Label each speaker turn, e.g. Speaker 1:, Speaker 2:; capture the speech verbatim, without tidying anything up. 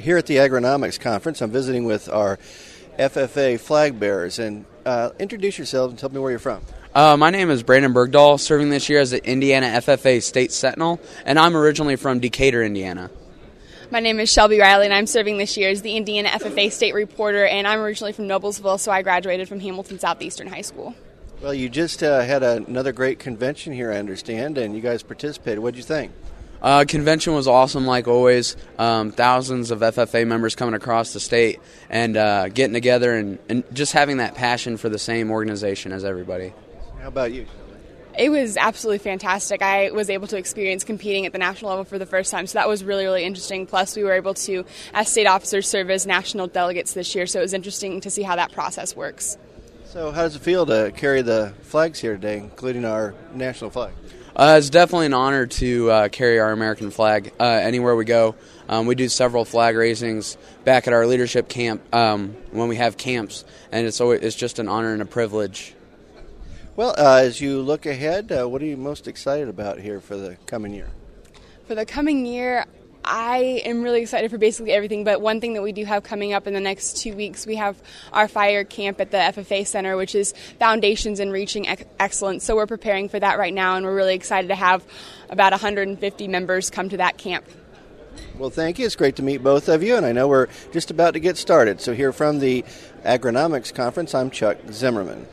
Speaker 1: here at the Agronomics Conference. I'm visiting with our F F A flag bearers. And uh, introduce yourselves and tell me where you're from.
Speaker 2: Uh, my name is Brandon Bergdahl, serving this year as the Indiana F F A State Sentinel, and I'm originally from Decatur, Indiana.
Speaker 3: My name is Shelby Riley, and I'm serving this year as the Indiana F F A State Reporter, and I'm originally from Noblesville, so I graduated from Hamilton Southeastern High School.
Speaker 1: Well, you just uh, had another great convention here, I understand, and you guys participated. What did you think?
Speaker 2: Uh, convention was awesome, like always. Um, thousands of F F A members coming across the state and uh, getting together and, and just having that passion for the same organization as everybody.
Speaker 1: How about you?
Speaker 3: It was absolutely fantastic. I was able to experience competing at the national level for the first time, so that was really, really interesting. Plus, we were able to, as state officers, serve as national delegates this year, so it was interesting to see how that process works.
Speaker 1: So how does it feel to carry the flags here today, including our national flag?
Speaker 2: Uh, it's definitely an honor to uh, carry our American flag uh, anywhere we go. Um, we do several flag raisings back at our leadership camp um, when we have camps, and it's always, it's just an honor and a privilege.
Speaker 1: Well, uh, as you look ahead, uh, what are you most excited about here for the coming year?
Speaker 3: For the coming year, I am really excited for basically everything, but one thing that we do have coming up in the next two weeks, we have our fire camp at the F F A Center, which is Foundations in Reaching Ex- Excellence. So we're preparing for that right now, and we're really excited to have about one hundred fifty members come to that camp.
Speaker 1: Well, thank you. It's great to meet both of you, and I know we're just about to get started. So here from the Agronomics Conference, I'm Chuck Zimmerman.